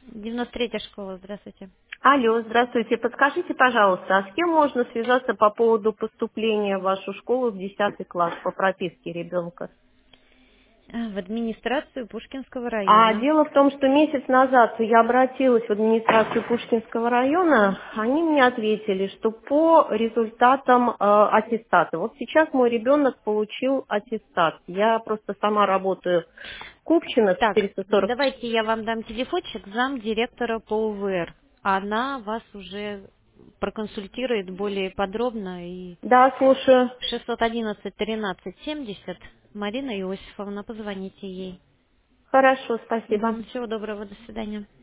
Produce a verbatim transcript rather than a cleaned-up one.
девяносто третья школа, здравствуйте. Алло, здравствуйте. Подскажите, пожалуйста, а с кем можно связаться по поводу поступления в вашу школу в десятый класс по прописке ребенка? А, В администрацию Пушкинского А района. дело в том, что месяц назад я обратилась в администрацию Пушкинского района, они мне ответили, что по результатам э, аттестата. Вот сейчас мой ребенок получил аттестат. Я просто сама работаю в Купчино, Так, четыреста сорок. давайте я вам дам телефончик зам директора по У В Р. Она вас уже проконсультирует более подробно. И Да, слушаю. шестьсот одиннадцать тринадцать семьдесят Марина Иосифовна, позвоните ей. Хорошо, спасибо. Мгм, всего доброго, до свидания.